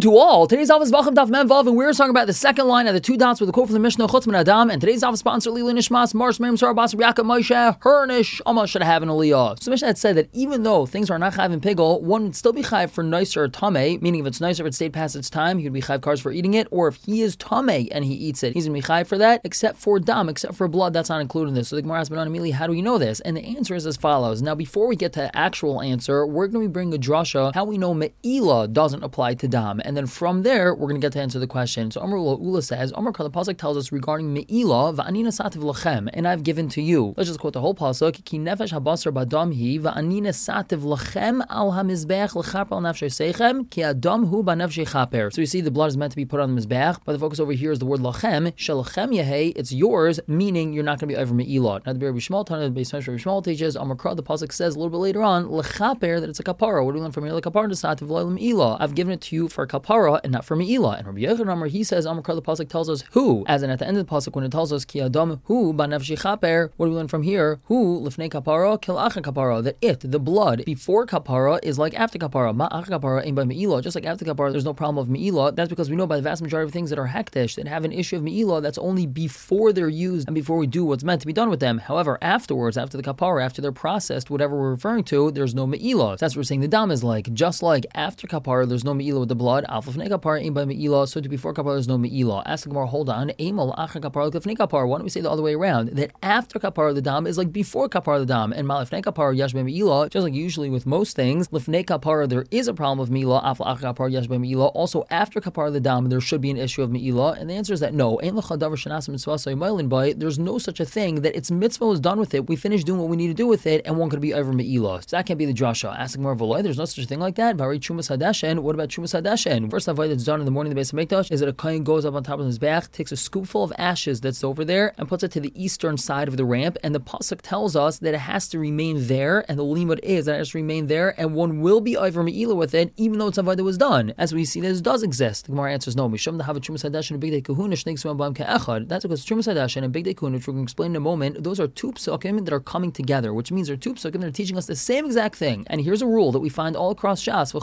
to all. Today's Avos Bacham Daf Mem Vav, and we're talking about the second line of the two dots with the quote from the Mishnah Chutz Min Adam. And today's Avos sponsor Lili Nishmas Mars Miriam Sarah Bas Yaakov Moshe Hernish Alma should have an aliyah. So Mishnah had said that even though things are not chayiv in pigel, one would still be chayiv for nicer tameh, meaning if it's nicer if it stayed past its time, he would be chayiv cars for eating it, or if he is tameh and he eats it, he's gonna be chayiv for that, except for dam, except for blood, that's not included in this. So the Gemara asks immediately, how do we know this? And the answer is as follows. Now, before we get to the actual answer, we're going to be bringing a drasha how we know me'ila doesn't apply to dam, and then from there we're going to get to answer the question. So Amar Ula says, Amar Kal, the pasuk tells us regarding me'ila, va'anina sativ lachem, and I've given to you. Let's just quote the whole pasuk. Ki nefesh habasar badam hi va'anina sativ lachem al hamizbech lechaper al nefesh seichem ki adam hu banefesh chaper. So you see, the blood is meant to be put on the mizbech, but the focus over here is the word lachem. Shalachem yehei, it's yours, meaning you're not going to be over me'ila. Now the Rabbi Shmuel, the base Rabbi Shmuel teaches, Amar Kal, the pasuk says a little bit later on, lechaper, that it's a kapara. What do we learn from here? Lekapara sativ lo'elam ila. I've given it to you for kapara and not for me'ila. And Rabbi Yochanan, he says, Amar Kal, the pasuk tells us who, as in at the end of the pasuk when it tells us ki adam hu banefesh chaper. What do we learn from here? Who lifnei kapara kil acha kapara, that it, the blood, before kapara is like after kapara. Ma acha kapara ain't by me'ila. Just like after kapara, there's no problem of me'ila. That's because we know by the vast majority of things that are hektish that have an issue of me'ila, that's only before they're used and before we do what's meant to be done with them. However, afterwards, after the kapara, after they're processed, whatever we're referring to, there's no me'ila. So that's what we're saying the dam is like. Just like after kapara, there's no me'ila with the blood. Alf lifnei kapara ain't by me'ila. So to before kapara, there's no me'ila. Ask the Gemara, hold on. Eimal acha kapara lifnei kapara. Why don't we say the other way around? That after kapara, the dam is like before kapara, the dam. And ma lifnei kapara yash by me'ila. Just like usually with most things, lifnei kapara, there is a problem of me'ila. Alf acha kapara yash by me'ila. Also after kapara, the dam, there should be an issue of me'ila. And the answer is that no. Ein l'cha davar shenas mitzvah saymailin by. There's no such a thing that its mitzvah was done with it. We finished doing what we need to do with it, and one could be over me'ila. So that can't be the drasha. Asking more of a there's no such a thing like that. Vari chumas hadashen. What about chumas hadashen? First avoid that's done in the morning in the base of Mikdash is that a kohen goes up on top of his back, takes a scoopful of ashes that's over there, and puts it to the eastern side of the ramp. And the pasuk tells us that it has to remain there, and the limud is that it has to remain there, and one will be over me'ila with it, even though it's avoid that was done. As we see, this does exist. The Gemara answers no. Mishum the have chumas hadashen and big day kahuna shneiks bam ke'echad. That's because chumas hadashen and big day kahuna, which we're going to explain in a moment, those are two psukim that are coming together, which means they're two psukim that are teaching us the same exact thing. And here's a rule that we find all across Shas.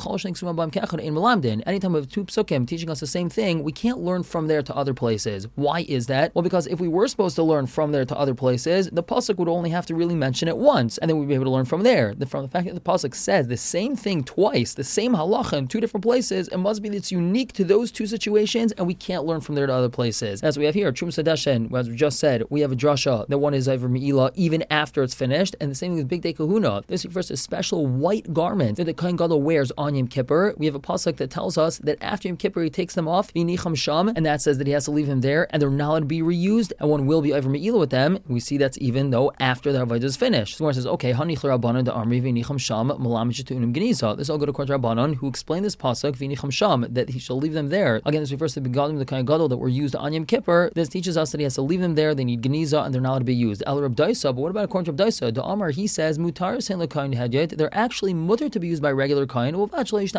Anytime we have two psukim teaching us the same thing, we can't learn from there to other places. Why is that? Well, because if we were supposed to learn from there to other places, the pasuk would only have to really mention it once, and then we'd be able to learn from there. From the fact that the pasuk says the same thing twice, the same halacha in two different places, it must be that it's unique to those two situations, and we can't learn from there to other places. As we have here, Chum Sadashen, as we just said, we have a drasha that one is over me'ila even after it's finished, and the same thing with Big Day Kahuna. This refers to a special white garment that the Kohen Gadol wears on Yom Kippur. We have a pasuk that tells us that after Yom Kippur he takes them off, v'nicham sham, and that says that he has to leave them there, and they're not allowed to be reused, and one will be over me'ila with them. We see that's even though after the avodah is finished. So one says, okay, hanich l'Rabbanan the army v'nicham sham malam shetunim geniza. This all go to Court Rabbanan, who explained this pasuk v'nicham sham, that he shall leave them there. Again, this refers to the begadim of the Kohen Gadol that were used on Yom Kippur. This teaches us that he has to leave them there. They need geniza, and they're not allowed to be used. El Reb Daisa, but what about according to Reb Daisa? The Amar, he says mutar sein l'kohen hadyet. They're actually mutter to be used by regular kohen. All the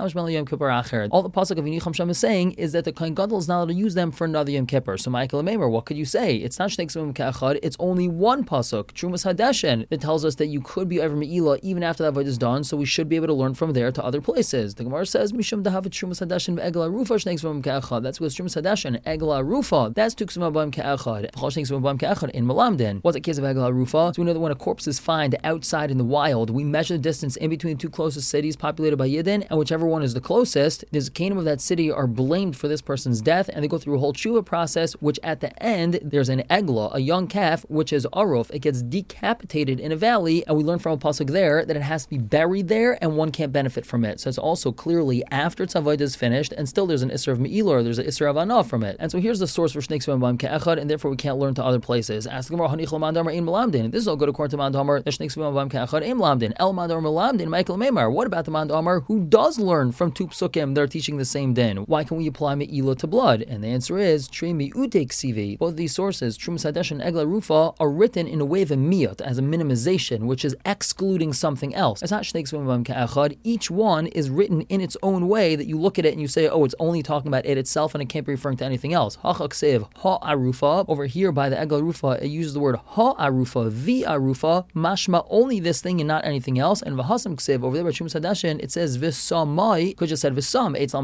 pasuk of v'nicham sham is saying is that the Kohen Gadol is not allowed to use them for another Yom Kippur. So Michael Meimer, what could you say? It's not shnei ksuvim ke'echad. It's only one pasuk, Trumas Hadashen, that tells us that you could be over me'ila even after that avodah is done. So we should be able to learn from there to other places. The Gemara says mishum dahav Trumas Hadashen ve'egla rufa shnei ksuvim ke'echad. That's because Trumas Hadashen egla rufa. That's two ksuvim b'am ke'echad. V'chol shnei ksuvim b'am ke'echad in Malamdin. What's the case of egla rufa? So we know that when a corpse is found outside in the wild, we measure the distance in between the two closest cities populated by Yidden, and whichever one is the closest, the kingdom of that city are blamed for this person's death, and they go through a whole tshuva process, which at the end, there's an egla, a young calf, which is aruf. It gets decapitated in a valley, and we learn from a pasuk there that it has to be buried there, and one can't benefit from it. So it's also clearly after tzavodah is finished, and still there's an isser of me'ila, there's an isser of anah from it. And so here's the source for shnei ksuvim b'am ke'echad, and therefore we can't learn to other places. Ask the Gemara, hanich l'man damar ein malamdin. This is all good according to man damar, that shnei ksuvim b'am ke'echad ein malamdin. El man damar malamdin, Michael Meimar. What about the man damar who does learn from two psukim that are teaching the same din? Why can we apply me'ila to blood? And the answer is trei mi'ute ksivi. Both of these sources, Trumas Hadashen and Egla Rufa, are written in a way of a miyut, as a minimization, which is excluding something else. It's not shnei ksuvim b'am ke'echad. Each one is written in its own way that you look at it and you say, oh, it's only talking about it itself and it can't be referring to anything else. Hachaksev ha'arufa. Over here by the Egla Rufa, it uses the word ha'arufa, the arufa, mashma only this thing and not anything else. And v'hasam ksev over there by Trumas Hadashen, it says v'samai, could just said v'sam, eitz lam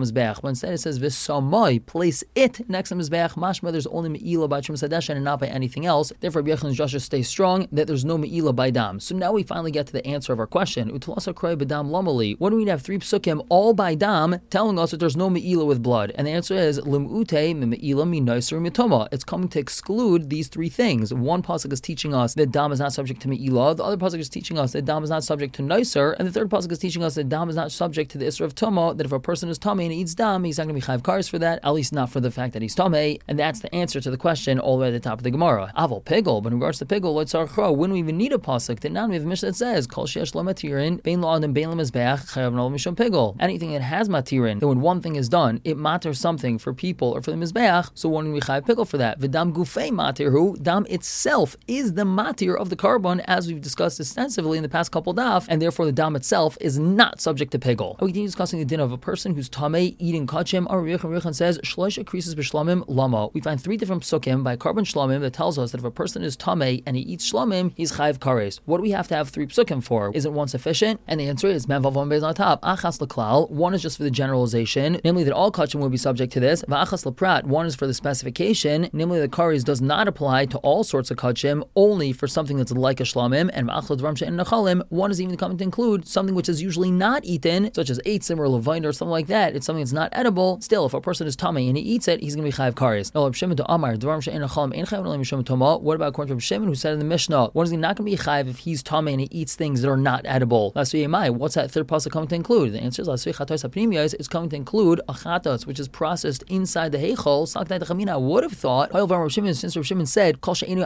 mizbeach. But instead it says v'samai, place it next to mizbeach. Mashma, there's only me'ilah by Truma Sadeshan and not by anything else. Therefore, Rabbi Yochanan's Joshua stays strong that there's no me'ilah by dam. So now we finally get to the answer of our question. Utalasa kroy b'dam lamali. What do we have 3 psukim all by dam telling us that there's no me'ilah with blood? And the answer is lim'ute me'ilah minaiser mitoma. It's coming to exclude these 3 things. One pasuk is teaching us that dam is not subject to me'ilah. The other pasuk is teaching us that dam is not subject to noiser. And the third pasuk is teaching us that dam is not subject to the isra of tuma. That if a person is tummy and eats dam, he's not going to be chayv kares for that. At least not for the fact that he's tummy. And that's the answer to the question all the way at the top of the Gemara. Aval pigel, but in regards to pigel, let's when we even need a pasuk, that now we have a mission that says kol sheyesh lo matirin bein lo adam bein lemizbeach chayav no mishum pigel. Anything that has matirin, that when one thing is done, it matters something for people or for the mizbeach, so one we chayav pigel for that. V'dam gufei matirhu, dam itself is the matir of the carbon, as we've discussed extensively in the past couple daf, and therefore the dam itself is not subject to pigel. We continue discussing the din of a person who's tamei eating kachim. Our Rabbi Yochan says shlosh creases b'shlamim lama. We find 3 different psukim by carbon shlamim that tells us that if a person is tamei and he eats shlamim, he's chayv kares. What do we have to have 3 psukim for? Isn't one sufficient? And the answer is menvav on top. Achas leklal. One is just for the generalization, namely that all kachim will be subject to this. V'achas leprat. One is for the specification, namely that kares does not apply to all sorts of kachim, only for something that's like a shlamim. And v'achas dvarim she'en nechalim. One is even coming to include something which is usually not eaten, such as eitzim or levine or something like that. It's something that's not edible. Still, if a person is tummy and he eats it, he's going to be chayv kares. Now, Reb Shimon to Amar dvarim she'en nechalim ein chayv l'leim mishum toma. What about according to Reb Shimon, who said in the Mishnah, one is not going to be chayv if he's tummy and he eats things that are not edible? What's that third pasuk coming to include? The answer is it's coming to include a chatos, which is processed inside the heichol. I would have thought, since Reb Shimon said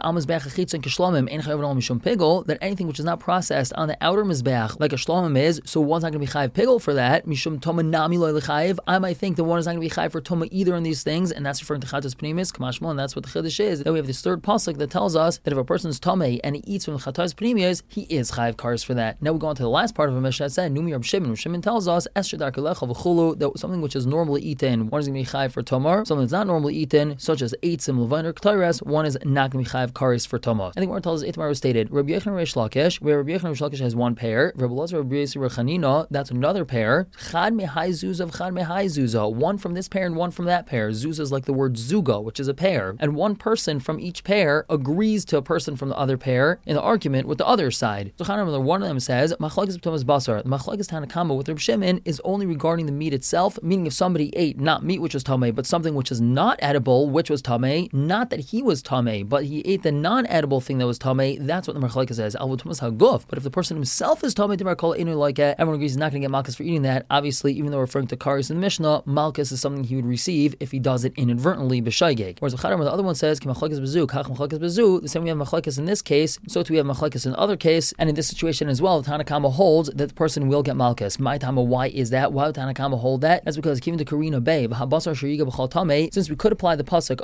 that anything which is not processed on the outer mizbeach, like a shlomim is, so one's not going to be chayv pigel for that. Mishum toma nami lo l'chayv. I might think that one is not going to be chayv for toma either in these things, and that's referring to chatos pnimis, kamashmal, and that's what the chiddush is. That we have this third pasuk that tells us that if a person's tamei and he eats from the chatos pnimis, he is chayv kares for that. Now we go on to the last part of a Mishnah that said Numi Reb Shimon. Reb Shimon tells us Esther darkelecha v'chulu, that something which is normally eaten, one is going to be chayv for tomar. Something that's not normally eaten, such as eitzim, levine, or k'tayres, one is not going to be chayv kares for tomar. I think what tells us Itmar was stated Rabbi Yochanan Reish Lakish, where Rabbi Yochanan Reish Lakish has one pair. Rabbi Elazar Rabbi Yisrael Chanina, that's another pair. Chad mehai zuzah, chad mehai zuzah. One from this pair and one from that pair. Zuzah is like the word zuga, which is a pair, and one person from each pair agrees to a person from the other pair in the argument with the other side. So one of them says machlokes b'tomas basar. The machlokes Tanakama with Reb Shimon is only regarding the meat itself, meaning if somebody ate not meat which was tamei, but something which is not edible which was tamei, not that he was tamei, but he ate the non-edible thing that was tamei. That's what the machlokes says. Al v'tomas haguf. But if the person himself is tamei, everyone agrees he's not going to get malchus for eating that. Obviously, even though we're referring to kares in the Mishnah, malchus is something he would receive if he does it inadvertently b'shaygeg. Whereas the other one says machlokes bezu, kach machlokes bezu. The same we have machlokes in this case, so too we have machlokes in the other case, and in this situation as well, the Tanakama holds that the person will get malchus. My Tama, why is that? Why would Tanakama hold that? That's because given to Karina Bay, since we could apply the pasuk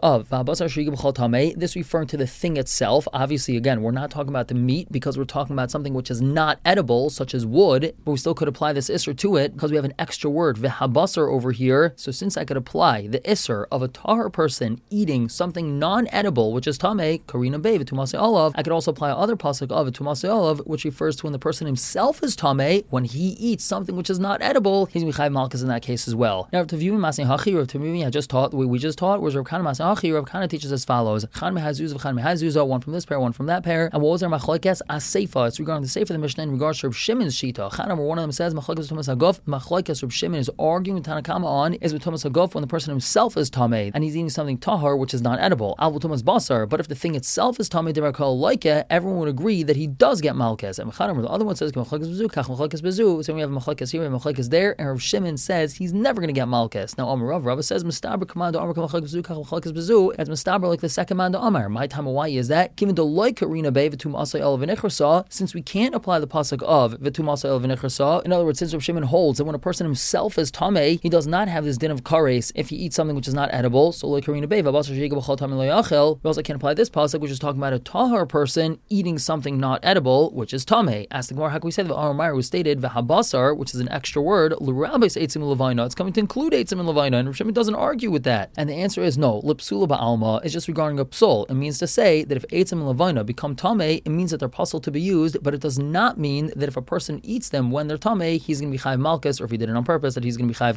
of this referring to the thing itself. Obviously, again, we're not talking about the meat because we're talking about something which is not edible, such as wood, but we still could apply this isser to it because we have an extra word v'habasar over here. So since I could apply the isser of a tahar person eating something non-edible, which is tamei, Karina Bay v'tumase olav, I could also apply other pasuk of v'tumase olav, which refers to when the person himself is tamei, when he eats something which is not edible, he's going to be chayv malchus in that case as well. Now, to view Masnei Hachi, or to me, I just taught the way we just taught, whereas Rav Kana Masnei Hachi, Rav Kana teaches as follows: Chan mehazuz, Chan mehazuz, one from this pair, one from that pair. And what was our machlokes? Aseifa. It's regarding the seifa of the Mishnah in regards to Reb Shimon's shita. Chan number one of them says machlokes Tumas Haguf. Machlokes Reb Shimon is arguing with Tanakama on is with Tumas Haguf when the person himself is tamei and he's eating something tahar which is not edible. Al Tumas Basar. But if the thing itself is tamei, everyone would agree that he does get malchus. And the other one says machlokes bezu, kach machlokes bezu. So we have machlokes here, we have machlokes there, and Rav Shimon says he's never going to get malchus. Now Amar Rav says Mistaber commando Amar machlokes bezu, kach machlokes bezu. It's Mistaber like the second man to Amar. My time, why is that? Given the like Karina Bay v'tum asay el v'nichrasa, since we can't apply the pasuk of v'tum asay el v'nichrasa. In other words, since Rav Shimon holds that when a person himself is tamei, he does not have this din of kares if he eats something which is not edible. So like Karina Bay, we also can't apply this pasuk, which is talking about a tahar person eating something not edible, which is tamei. Ask the Gemara, how can we say that Amar was stated v'habasar, which is an extra word, l'rabes eitzim levina. It's coming to include eitzim and levina, and Rav Shimon doesn't argue with that. And the answer is no. Lipsula ba'alma is just regarding a psul. It means to say that if eitzim and levina become tamei, it means that they're possible to be used, but it does not mean that if a person eats them when they're tamei, he's going to be chayv malchus, or if he did it on purpose, that he's going to be chayv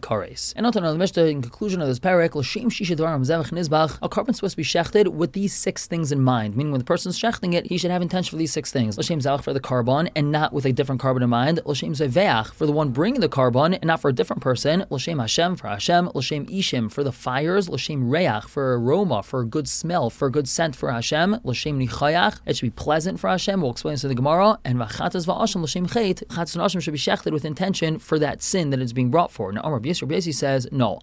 kares. And on the Mishnah, in conclusion of this parak, l'shem shisha dvarim zevach nizbach, a korban is supposed to be shechted with these 6 things in mind. Meaning, when the person's shechting it, he should have intention for these 6 things. L'shem zavach for the korban, and not with a different korban in mind. L'shem zeveach for the one bringing the korban, and not for a different person. L'shem Hashem for Hashem. L'shem ishim for the fires. L'shem reach for aroma, for a good smell, for a good scent for Hashem. L'shem nichayach, it should be pleasant for Hashem. We'll explain this in the Gemara. And v'chatas v'asham l'shem chet, chatas and asham should be shechted with intention for that sin that it's being brought for. Now, Rabbi Yossi says, no.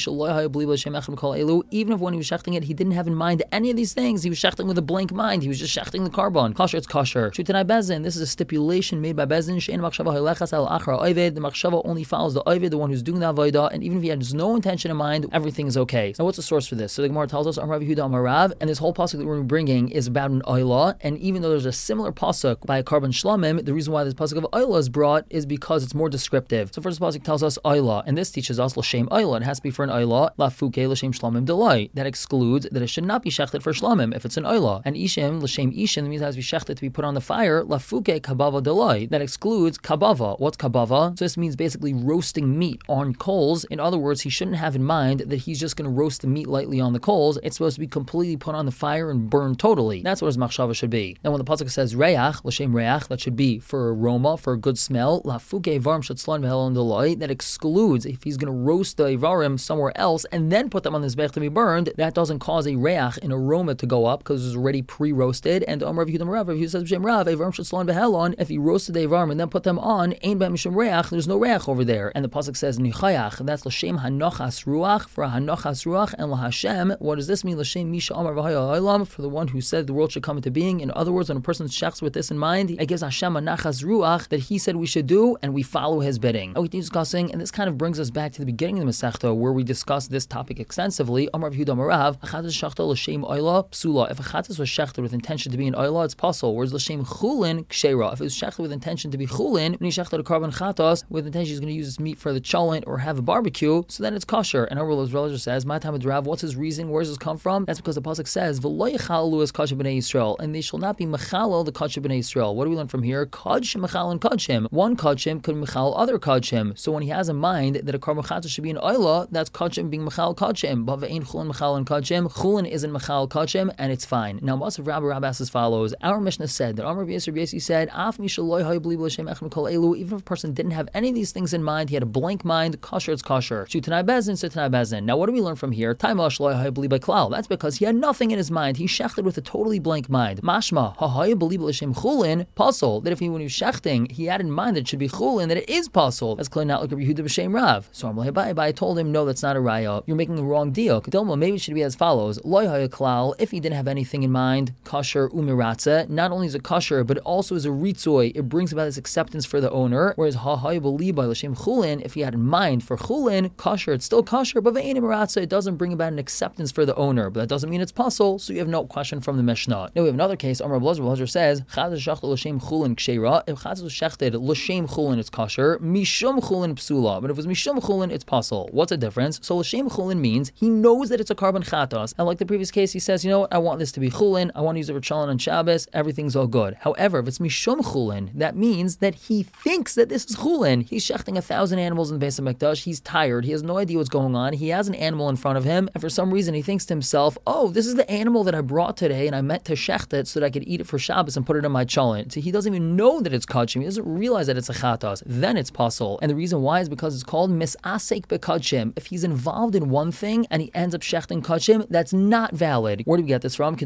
Even if when he was shechting it, he didn't have in mind any of these things. He was shechting with a blank mind. He was just shechting the korban. Kosher, it's kosher. Shutanai bezin. This is a stipulation made by bezin. She'en machshava halechas al achra oived. The machshava only follows the oived, the one who's doing the avodah. And even if he has no intention in mind, everything is okay. Now, what's the source for this? So the Gemara tells us, Rav Yehuda Amar Rav, and this whole pasuk that we're bringing is about an oila. And even though there's a similar pasuk by a korban shlamim, the reason why this pasuk of oila is brought is because it's more descriptive. So first pasuk tells us oila, and this teaches us l'shem oila. It has to be for an oila. Lafuke l'shem shlamim delay. That excludes that it should not be shechted for shlamim if it's an oila. And ishim l'shem ishim, that means it has to be shechted to be put on the fire. Lafuke kabava delay. That excludes kabava. What's kabava? So this means basically roasting meat on coals. In other words, he shouldn't have in mind that he's just going to roast the meat lightly on the coals. It's supposed to be completely put on the fire and burned totally. That's what his machshava should be. Now when the pasuk says reach, l'shem reach, that should be for aroma, for a good smell. Lafuke varim shatzlan v'helon delay. That excludes if he's going to roast the ivarim somewhere else and then put them on the mizbech to be burned. That doesn't cause a reach, an aroma, to go up because it's already pre-roasted. And Rav Yehuda says B'Shem Rav, ivarim shatzlan v'helon. If he roasted the ivarim and then put them on, ain't by mishum reach. There's no reach over there. And the pasuk says nichayach. That's l'shem hanochas ruach, for a hanochas ruach, and laHashem. What does this mean? L'shem misha amar v'haya olam, for the one who said the world should come into being. In other words, when a person shechs with this in mind, it gives Hashem a nachas ruach that he said we should do, and we follow his bidding. We keep discussing, and this kind of brings us back to the beginning of the Masechta, where we discussed this topic extensively. Amar Yehuda Amar Rav, achatas shechta l'shem oila psula. If achatas was shechted with intention to be an oila, it's possible. Whereas l'shem chulin kshera. If it was shechted with intention to be chulin, when he shechted a korban chatas with intention he's going to use this meat for the cholent or have a barbecue, so then it's kosher. And our Rav says, "My time with Rav, what's his reason? Where does this come from?" That's because the pasuk says, "V'lo yichalu es kasher b'nei Yisrael," and they shall not be mechalel the kasher b'nei Yisrael. What do we learn from here? Kadshim mechal and kadshim. One kadshim could mechal other kadshim. So when he has in mind that a korban chatas should be an oila, that's kadshim being mechal kadshim. But ve'ein chulin mechal and kadshim. Chulin isn't mechal kadshim, and it's fine. Now, Masav Rav asks as follows: Our Mishnah said that Amar Rabbi Yossi said, "Af mishaloi haybliv l'shem echem kol elu." Even if a person didn't have any of these things in mind, he had a blank mind. Kosher, it's kosher. Shutanai bezin, sitanai bezin. Now, what do we learn from here? Taimah shloi haybliv b'klal. That's because he had nothing in his mind. He shechted with a totally blank mind. Mashma ha'haybliv l'shem chulin pasol. That if when he was shechting, he had in mind that it should be chulin, that it is pasol. That's clearly not like Rabbi Yehuda b'shem Rav. So I told him, no, that's not a raya. You're making the wrong deal. Maybe it should be as follows: Loi hayaklal. If he didn't have anything in mind, kosher umiratze. Not only is it kosher, but it also is a ritzoi. It brings about this acceptance for the owner. Whereas ha'haybliv l'shem chulin, if he had in mind for chulin, kosher, it's still kosher, but ve'ein miratze, it doesn't bring about an acceptance for the owner. But that doesn't mean it's pasol. So you have no question from the Mishnah. Now we have another case. Amar Blazer says, "Chazas shechted l'shem chulin kshera." If chazas was shechted l'shem chulin, it's kosher. Mishum chulin psula. But if it was mishum chulin, it's pasol. What's the difference? So l'shem chulin means he knows that it's a korban chatas, and like the previous case, he says, you know what? I want this to be chulin. I want to use it for cholent on Shabbos. Everything's all good. However, if it's mishum chulin, that means that he thinks that this is chulin. He's shechting 1,000 animals in the Beis HaMikdash. He's tired. He has no idea what's going on. He has an animal in front of him, and for some reason, he thinks to himself, oh, this is the animal that I brought today, and I meant to shecht it so that I could eat it for Shabbos and put it in my cholent. So he doesn't even know that it's kachim. He doesn't realize that it's a chatas. Then it's pasol. And the reason why is because it's called misasek bekachim. If he's involved in one thing and he ends up shechting kachim, that's not valid. Where do we get this from? Like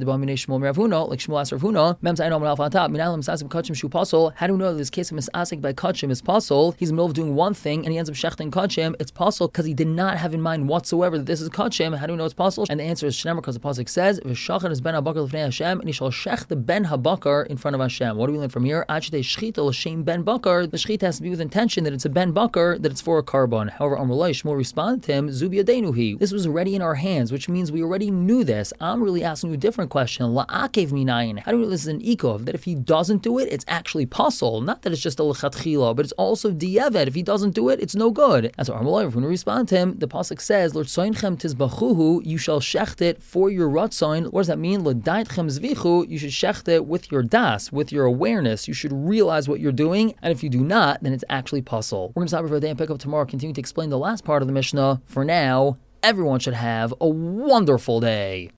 Shmuel asked Rav Huna, how do we know that this case of misasek by kachim is pasol? He's in the middle of doing one thing and he ends up shechting kachim. It's pasol because he did not have in mind whatsoever that this is kachim. How do we know it's pasol? And the answer is shnemer, because the pasuk says, "V'shachan is ben habakar l'fnei Hashem," and he shall shech the ben habakar in front of Hashem. What do we learn from here? Achidei shchita l'shem ben bakar. The shchita has to be with intention that it's a ben bakar, that it's for a korban. However, Amrullah Shmuel responded to him, "Zubi yadenuhi." This was already in our hands, which means we already knew this. I'm really asking you a different question. La'akev minayin. How do we know this is an ikov? That if he doesn't do it, it's actually pasol. Not that it's just a lechatchila, but it's also diavad. If he doesn't do it, it's no good. That's what Amrullah, when we respond to him, the pasuk says, "Lord soinchem tizbachuhu," you shall shecht it for your ratzain. What does that mean? L'daitchem zvichu, you should shecht it with your das, with your awareness. You should realize what you're doing, and if you do not, then it's actually pasol. We're going to stop here for a day and pick up tomorrow. Continue to explain the last part of the Mishnah. For now, everyone should have a wonderful day.